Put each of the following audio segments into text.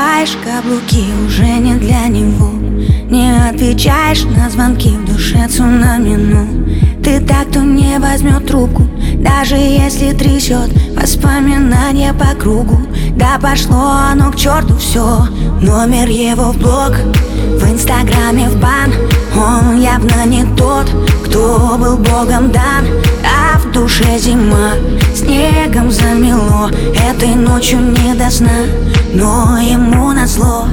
надеваешь каблуки, уже не для него. Не отвечаешь на звонки, в душе цунами, ну. Ты так, кто не возьмет трубку, даже если трясет воспоминания по кругу. Да пошло оно к черту все, номер его в блог, в инстаграме в бан. Он явно не тот, кто был богом дан. А в душе зима, снегом замело. Этой ночью не до сна, но ему назло.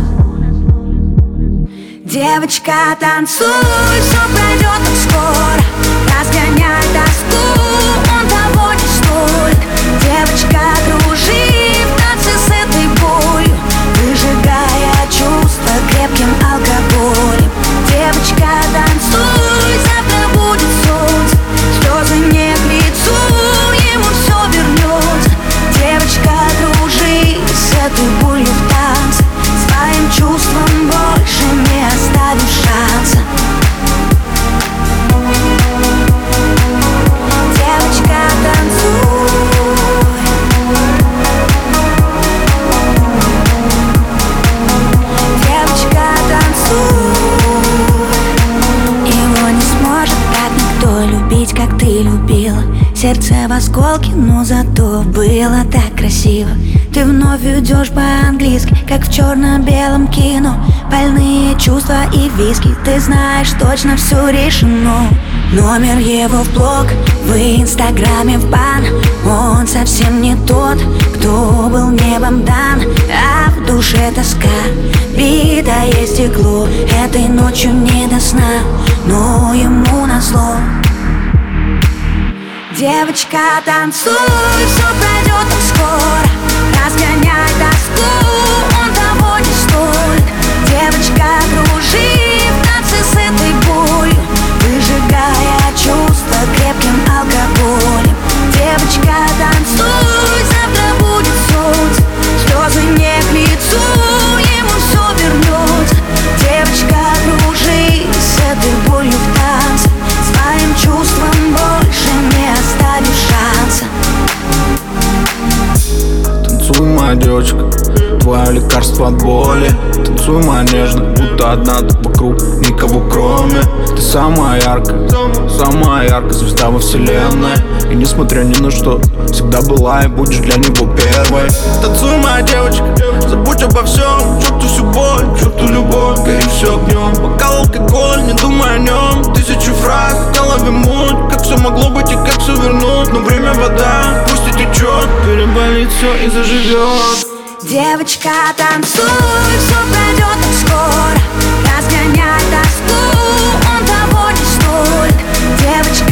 Девочка, танцуй, все пройдет так скоро. Разгоняй тоску, он того не стоит. Девочка, кружи в танце с этой болью, выжигая чувства крепким алкоголем. Девочка, танцуй, завтра будет солнце, слезы не к лицу, ему все вернется. Девочка, кружи с этой болью в танце, своим чувством больше не оставишь шанса. Девочка, танцуй. Девочка, танцуй. Его не сможет так никто любить, как ты любила. Сердце в осколке, но зато было так красиво. Ты вновь идешь по-английски, как в черно-белом кино. Больные чувства и виски, ты знаешь, точно все решено. Номер его в блог, в инстаграме в бан. Он совсем не тот, кто был небом дан. А в душе тоска, битое стекло. Этой ночью не до сна, но ему назло. Девочка, танцуй, все пройдет так скоро. Разгоняй тоску, он того не стоит. Девочка, кружи в танце с этой болью, выжигая чувства крепким алкоголем. Девочка, танцуй, завтра будет солнце, слезы не к лицу, ему все вернется. Девочка, кружи с этой болью в танце, своим чувством больше не оставишь шанса. Танцуй, моя девочка, твое лекарство от боли. Танцуй, моя нежная, будто одна ты вокруг, никого кроме. Ты самая яркая звезда во вселенной. И несмотря ни на что, всегда была и будешь для него первой. Танцуй, моя девочка, забудь обо всем, к черту всю боль, к черту любовь, гори все огнем. Бокал, алкоголь, не думай о нем. Тысячу фраз, в голове муть, как все могло быть и как все вернуть. Но время вода, пусть и течет, переболит все и заживет. Девочка, танцуй, все пройдет так скоро. Разгоняй тоску, он того не стоит. Девочка,